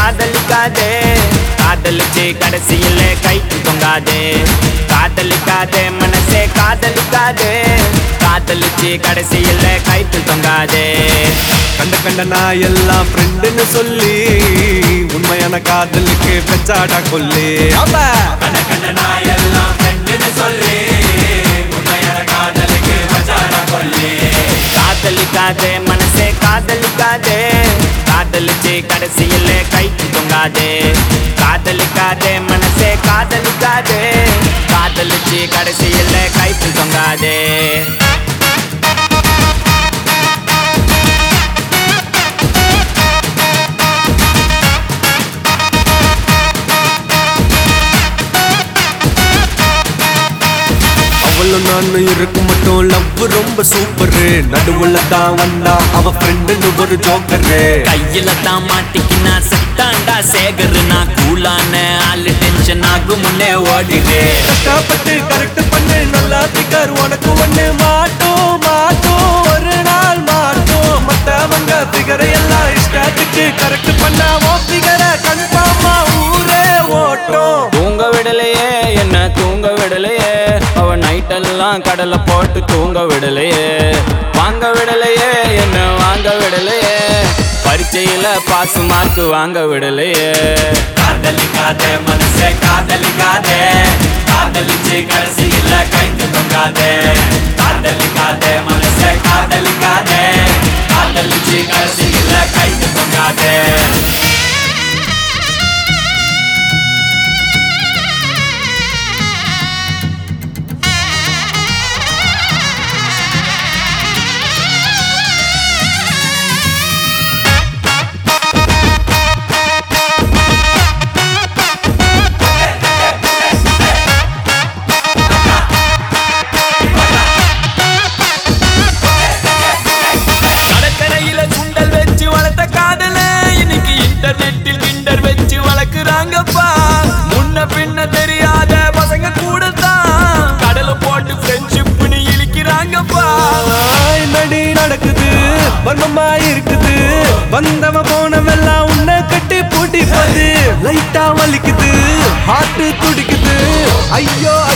காதலிக்காதே காதலிச்சு கடைசியில கைக்கு தொங்காதே காதலிக்காதே மனசே காதலிக்காதே காதலிச்சு கடைசியில கைக்கு தொங்காதே கண்ட கண்ட நான் எல்லாம் ஃப்ரெண்டுன்னு சொல்லி உண்மையான காதலுக்கு பெச்சாடா கொல்லி கண்ட கண்ட நான் எல்லாம் ஃப்ரெண்டுன்னு சொல்லி உண்மையான காதலுக்கு பெச்சாடா கொல்லி காதலிக்காதே மனசே காதலிக்காதே காதலிச்சு கடைசியில கைக்கு தொங்காதே காதலிக்காதே மனசே காதலிக்காதே காதலிச்சு கடைசியில கைக்கு தொங்காதே அவளும் நானும் இருக்கும் மட்டும் லவ் ரொம்ப சூப்பரு நடுவுல தான் வந்தா அவ ஃப்ரெண்டுன்னு ஒரு ஜோக்கரு கையில தான் மாட்டிக்கினா செத்தாண்டா சேகரு நான் கூலான ஆளு டென்ஷன் ஆகும் முன்னே ஓடிடு கஷ்டப்பட்டு கரெக்ட் பண்ணு நல்லா திக்கர் உனக்கு ஒண்ணு மாட்டோம் மாட்டோம் ஒரு நாள் மாட்டோம் மத்தவங்க பிகரை எல்லாம் இஷ்டத்துக்கு கரெக்ட் பண்ணா ஓ பிகரை கன்ஃபார்மா ஊரே ஓட்டும் தூங்க விடலையே என்ன தூங்க விடலையே அவ நைட்டெல்லாம் கடலை போட்டு தூங்க விடலையே வாங்க விடலையே என்ன வாங்க விடலையே பரீட்சையில பாஸ் மார்க் வாங்க விடலையே காதலிக்காதே மனசே காதலிக்காதே காதலிச்சு கடைசியில கைக்கு தொங்காதே காதலிக்காதே மனசே காதலிக்காதே காதலிச்சு கடைசியில கைக்கு தொங்காதே இன்டர்நெட்டில் கிண்டர் வச்சு வளர்க்குறாங்கப்பா முன்ன பின்ன தெரியாத பசங்க கூட தான் கடல போட்டு ஃப்ரெண்ட்ஷிப்னு இழிக்கிறாங்கப்பா என்னடி நடக்குது வர்மமா இருக்குது வந்தவ போனவெல்லாம் உன்னை கட்டி பூட்டி போது லைட்டா வலிக்குது ஹார்ட் துடிக்குது ஐயோ